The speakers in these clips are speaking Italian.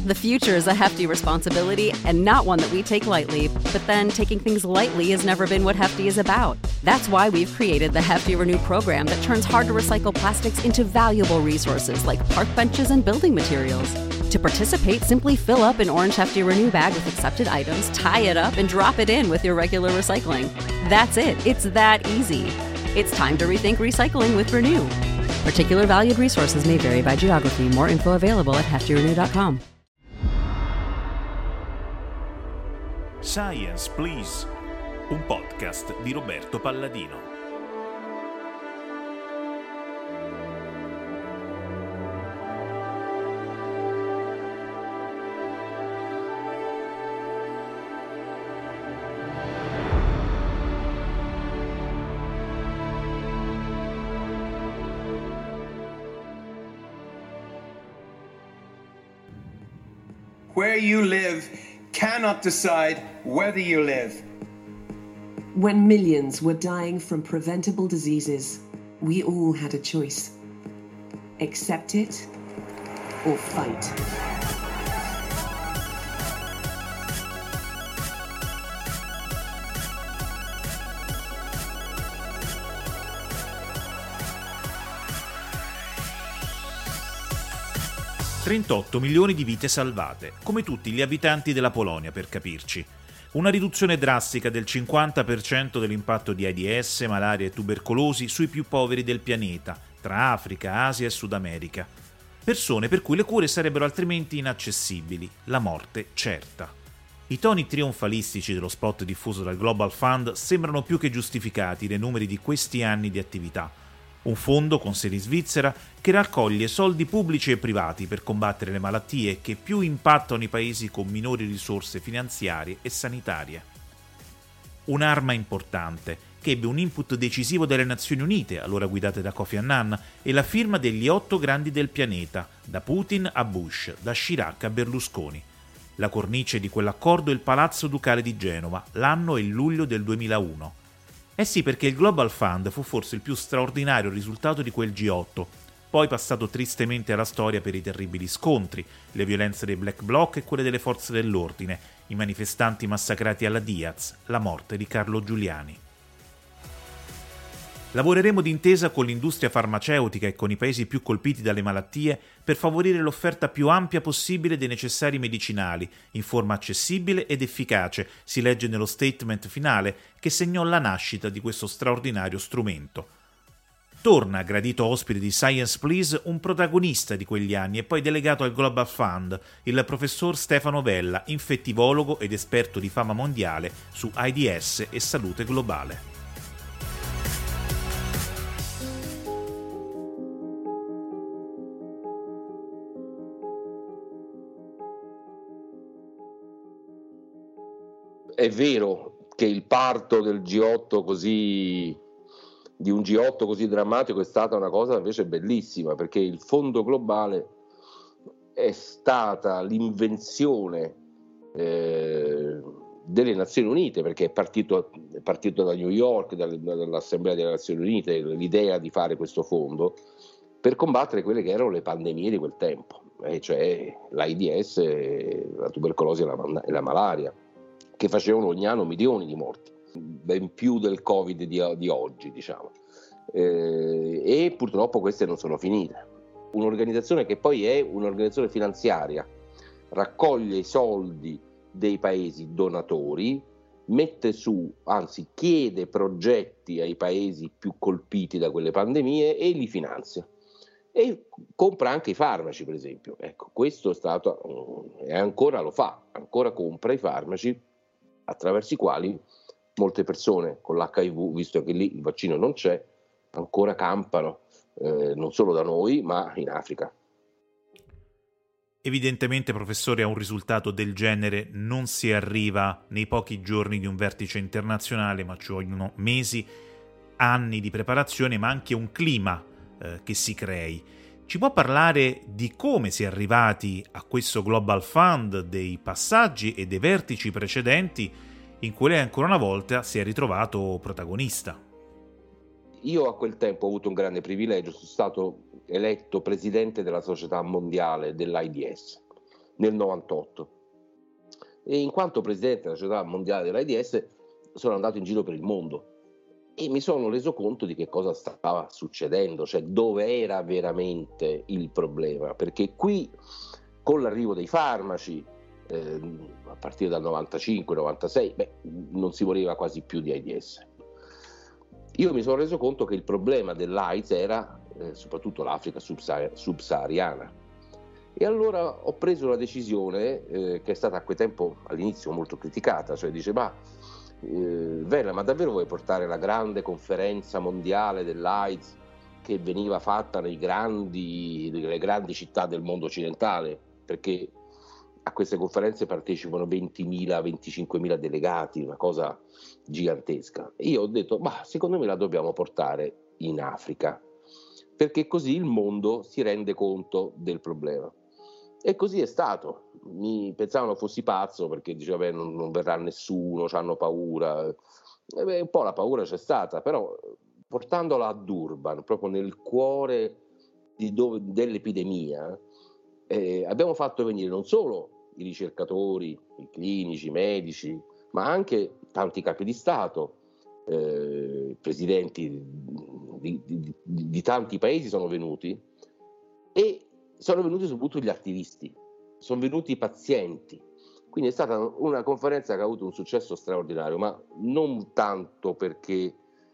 The future is a hefty responsibility and not one that we take lightly, but then taking things lightly has never been what Hefty is about. That's why we've created the Hefty Renew program that turns hard-to-recycle plastics into valuable resources like park benches and building materials. To participate, simply fill up an orange Hefty Renew bag with accepted items, tie it up, and drop it in with your regular recycling. That's it. It's that easy. It's time to rethink recycling with Renew. Particular valued resources may vary by geography. More info available at heftyrenew.com. Science, Please, un podcast di Roberto Palladino. Where you live cannot decide whether you live. When millions were dying from preventable diseases, we all had a choice. Accept it or fight. $38 milioni di vite salvate, come tutti gli abitanti della Polonia per capirci. Una riduzione drastica del 50% dell'impatto di AIDS, malaria e tubercolosi sui più poveri del pianeta, tra Africa, Asia e Sud America. Persone per cui le cure sarebbero altrimenti inaccessibili, la morte certa. I toni trionfalistici dello spot diffuso dal Global Fund sembrano più che giustificati dai numeri di questi anni di attività. Un fondo con sede in Svizzera che raccoglie soldi pubblici e privati per combattere le malattie che più impattano i paesi con minori risorse finanziarie e sanitarie. Un'arma importante che ebbe un input decisivo dalle Nazioni Unite, allora guidate da Kofi Annan, e la firma degli 8 grandi del pianeta, da Putin a Bush, da Chirac a Berlusconi. La cornice di quell'accordo è il Palazzo Ducale di Genova, l'anno è il luglio del 2001. Eh sì, perché il Global Fund fu forse il più straordinario risultato di quel G8, poi passato tristemente alla storia per i terribili scontri, le violenze dei Black Bloc e quelle delle forze dell'ordine, i manifestanti massacrati alla Diaz, la morte di Carlo Giuliani. Lavoreremo d'intesa con l'industria farmaceutica e con i paesi più colpiti dalle malattie per favorire l'offerta più ampia possibile dei necessari medicinali, in forma accessibile ed efficace, si legge nello statement finale che segnò la nascita di questo straordinario strumento. Torna, gradito ospite di Science Please, un protagonista di quegli anni e poi delegato al Global Fund, il professor Stefano Vella, infettivologo ed esperto di fama mondiale su AIDS e salute globale. È vero che il parto del G8 di un G8 così drammatico è stata una cosa invece bellissima, perché il fondo globale è stata l'invenzione delle Nazioni Unite, perché è partito da New York, dall'Assemblea delle Nazioni Unite, l'idea di fare questo fondo per combattere quelle che erano le pandemie di quel tempo, cioè l'AIDS, la tubercolosi e la malaria, che facevano ogni anno milioni di morti, ben più del Covid di oggi, diciamo. E purtroppo queste non sono finite. Un'organizzazione che poi è un'organizzazione finanziaria, raccoglie i soldi dei paesi donatori, chiede progetti ai paesi più colpiti da quelle pandemie e li finanzia. E compra anche i farmaci, per esempio. Ecco, questo è stato, e ancora lo fa, ancora compra i farmaci attraverso i quali molte persone con l'HIV, visto che lì il vaccino non c'è, ancora campano, non solo da noi, ma in Africa. Evidentemente, professore, a un risultato del genere non si arriva nei pochi giorni di un vertice internazionale, ma ci vogliono mesi, anni di preparazione, ma anche un clima che si crei. Ci può parlare di come si è arrivati a questo Global Fund, dei passaggi e dei vertici precedenti in cui lei ancora una volta si è ritrovato protagonista? Io a quel tempo ho avuto un grande privilegio, sono stato eletto presidente della Società Mondiale dell'AIDS, nel 98. E in quanto presidente della Società Mondiale dell'AIDS sono andato in giro per il mondo e mi sono reso conto di che cosa stava succedendo, cioè dove era veramente il problema, perché qui con l'arrivo dei farmaci a partire dal 95-96 non si moriva quasi più di AIDS. Io mi sono reso conto che il problema dell'AIDS era soprattutto l'Africa subsahariana. E allora ho preso una decisione che è stata a quel tempo all'inizio molto criticata, cioè dice Vella, ma davvero vuoi portare la grande conferenza mondiale dell'AIDS che veniva fatta nelle grandi città del mondo occidentale? Perché a queste conferenze partecipano 20.000, 25.000 delegati, una cosa gigantesca. E io ho detto, secondo me la dobbiamo portare in Africa, perché così il mondo si rende conto del problema. E così è stato. Mi pensavano fossi pazzo perché diceva non verrà nessuno, hanno paura. Un po' la paura c'è stata, però portandola a Durban, proprio nel cuore dell'epidemia, abbiamo fatto venire non solo i ricercatori, i clinici, i medici, ma anche tanti capi di Stato, presidenti di tanti paesi sono venuti, e sono venuti soprattutto gli attivisti, sono venuti i pazienti. Quindi è stata una conferenza che ha avuto un successo straordinario, ma non tanto perché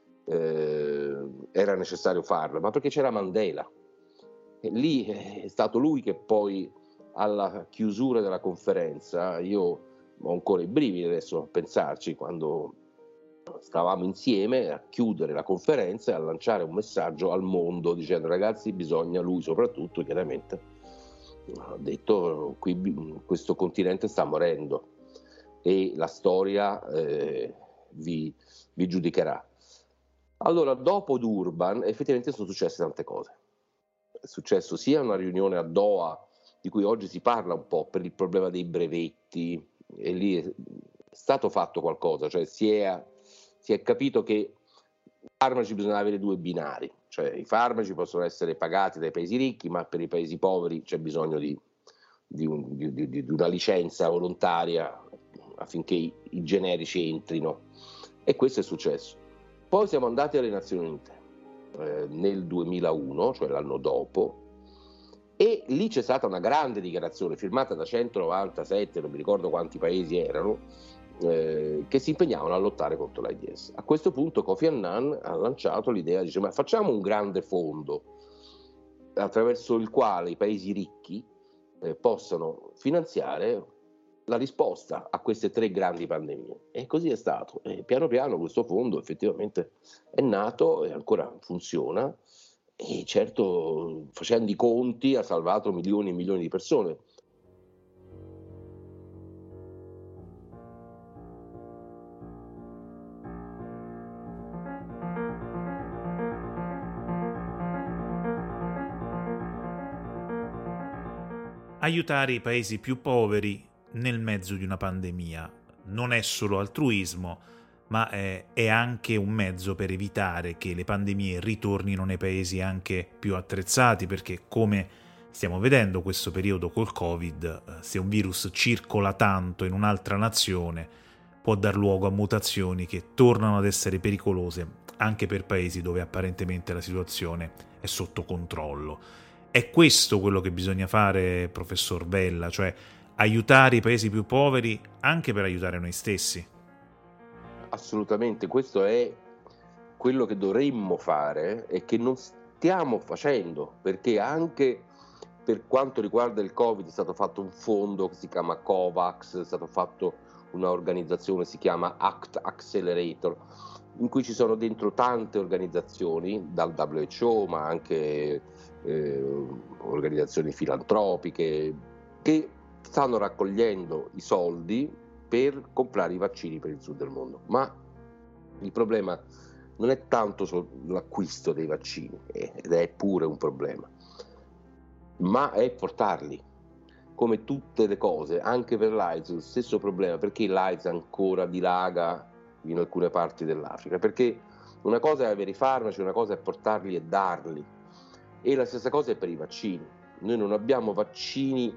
era necessario farla, ma perché c'era Mandela. E lì è stato lui che poi alla chiusura della conferenza, io ho ancora i brividi adesso a pensarci, quando stavamo insieme a chiudere la conferenza e a lanciare un messaggio al mondo dicendo ragazzi bisogna, lui soprattutto chiaramente ha detto questo continente sta morendo e la storia vi giudicherà. Allora dopo Durban effettivamente sono successe tante cose. È successo sia una riunione a Doha di cui oggi si parla un po' per il problema dei brevetti, e lì è stato fatto qualcosa, cioè si è capito che i farmaci bisogna avere due binari, cioè i farmaci possono essere pagati dai paesi ricchi, ma per i paesi poveri c'è bisogno di una licenza volontaria affinché i generici entrino, e questo è successo. Poi siamo andati alle Nazioni Unite nel 2001, cioè l'anno dopo, e lì c'è stata una grande dichiarazione firmata da 197, non mi ricordo quanti paesi erano, che si impegnavano a lottare contro l'AIDS. A questo punto Kofi Annan ha lanciato l'idea, dice ma facciamo un grande fondo attraverso il quale i paesi ricchi possano finanziare la risposta a queste tre grandi pandemie, e così è stato. E piano piano questo fondo effettivamente è nato e ancora funziona, e certo facendo i conti ha salvato milioni e milioni di persone. Aiutare i paesi più poveri nel mezzo di una pandemia non è solo altruismo, ma è anche un mezzo per evitare che le pandemie ritornino nei paesi anche più attrezzati, perché come stiamo vedendo questo periodo col Covid, se un virus circola tanto in un'altra nazione può dar luogo a mutazioni che tornano ad essere pericolose anche per paesi dove apparentemente la situazione è sotto controllo. È questo quello che bisogna fare, professor Vella, cioè aiutare i paesi più poveri anche per aiutare noi stessi. Assolutamente, questo è quello che dovremmo fare e che non stiamo facendo, perché anche per quanto riguarda il Covid è stato fatto un fondo che si chiama COVAX, è stato fatto una organizzazione che si chiama ACT Accelerator, in cui ci sono dentro tante organizzazioni, dal WHO ma anche organizzazioni filantropiche che stanno raccogliendo i soldi per comprare i vaccini per il sud del mondo. Ma il problema non è tanto l'acquisto dei vaccini, ed è pure un problema, ma è portarli. Come tutte le cose, anche per l'AIDS lo stesso problema, perché l'AIDS ancora dilaga in alcune parti dell'Africa, perché una cosa è avere i farmaci, una cosa è portarli e darli, e la stessa cosa è per i vaccini. Noi non abbiamo vaccini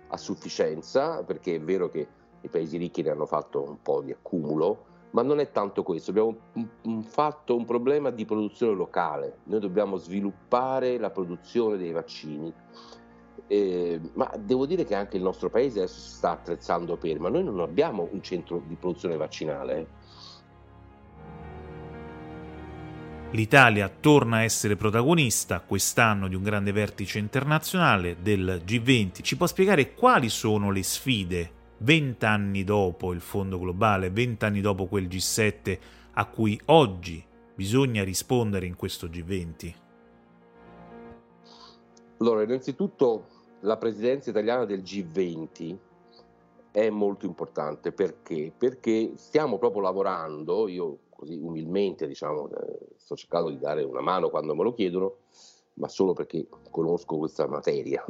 a sufficienza, perché è vero che i paesi ricchi ne hanno fatto un po' di accumulo, ma non è tanto questo. Abbiamo fatto un problema di produzione locale. Noi dobbiamo sviluppare la produzione dei vaccini, ma devo dire che anche il nostro paese adesso si sta attrezzando ma noi non abbiamo un centro di produzione vaccinale. L'Italia torna a essere protagonista quest'anno di un grande vertice internazionale del G20. Ci può spiegare quali sono le sfide 20 anni dopo il Fondo Globale, 20 anni dopo quel G7 a cui oggi bisogna rispondere in questo G20? Allora, innanzitutto la presidenza italiana del G20 è molto importante. Perché? Perché stiamo proprio lavorando, io così umilmente sto cercando di dare una mano quando me lo chiedono, ma solo perché conosco questa materia,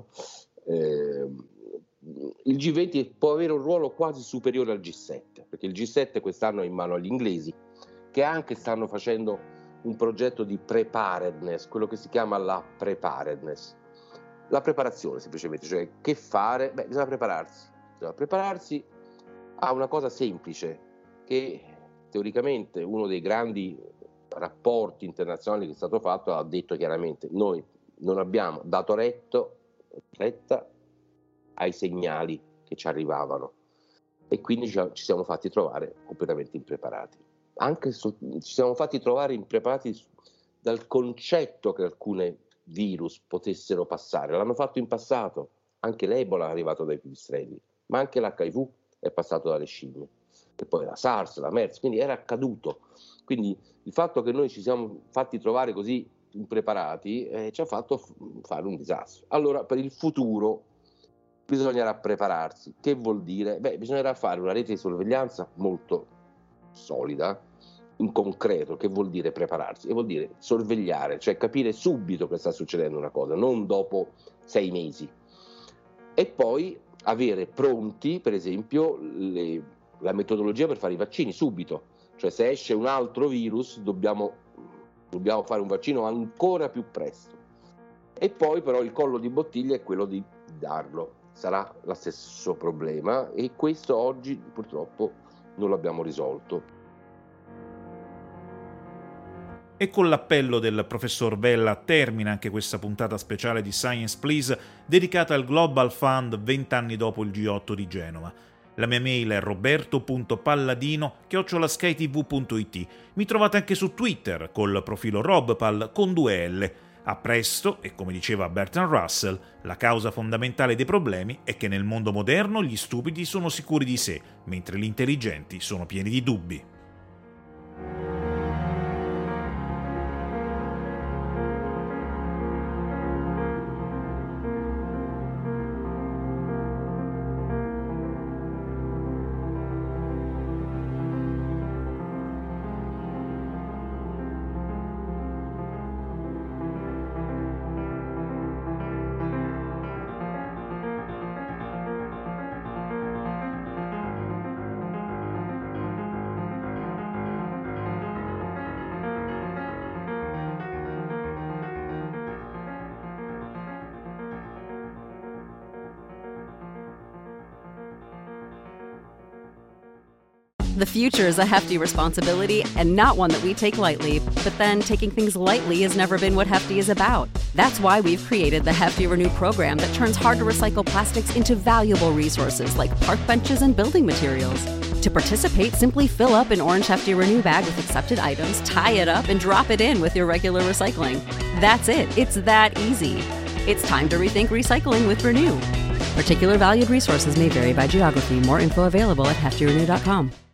il G20 può avere un ruolo quasi superiore al G7, perché il G7 quest'anno è in mano agli inglesi, che anche stanno facendo un progetto di preparedness, quello che si chiama la preparedness, la preparazione semplicemente, cioè che fare? Bisogna prepararsi a una cosa semplice, che teoricamente uno dei grandi rapporti internazionali che è stato fatto ha detto chiaramente: noi non abbiamo dato retta ai segnali che ci arrivavano e quindi ci siamo fatti trovare completamente impreparati. Ci siamo fatti trovare impreparati dal concetto che alcune virus potessero passare. L'hanno fatto in passato, anche l'Ebola è arrivato dai pipistrelli, ma anche l'HIV è passato dalle scimmie, e poi la SARS, la MERS, quindi era accaduto. Quindi il fatto che noi ci siamo fatti trovare così impreparati ci ha fatto fare un disastro. Allora, per il futuro bisognerà prepararsi. Che vuol dire? Bisognerà fare una rete di sorveglianza molto solida, in concreto. Che vuol dire prepararsi? E vuol dire sorvegliare, cioè capire subito che sta succedendo una cosa, non dopo 6 mesi. E poi avere pronti, per esempio, la metodologia per fare i vaccini subito. Cioè, se esce un altro virus dobbiamo fare un vaccino ancora più presto. E poi però il collo di bottiglia è quello di darlo. Sarà lo stesso problema, e questo oggi purtroppo non l'abbiamo risolto. E con l'appello del professor Vella termina anche questa puntata speciale di Science Please dedicata al Global Fund 20 anni dopo il G8 di Genova. La mia mail è roberto.palladino@skytv.it. Mi trovate anche su Twitter col profilo robpal con 2 L. A presto, e come diceva Bertrand Russell, la causa fondamentale dei problemi è che nel mondo moderno gli stupidi sono sicuri di sé, mentre gli intelligenti sono pieni di dubbi. The future is a hefty responsibility and not one that we take lightly. But then taking things lightly has never been what Hefty is about. That's why we've created the Hefty Renew program that turns hard-to-recycle plastics into valuable resources like park benches and building materials. To participate, simply fill up an orange Hefty Renew bag with accepted items, tie it up, and drop it in with your regular recycling. That's it. It's that easy. It's time to rethink recycling with Renew. Particular valued resources may vary by geography. More info available at heftyrenew.com.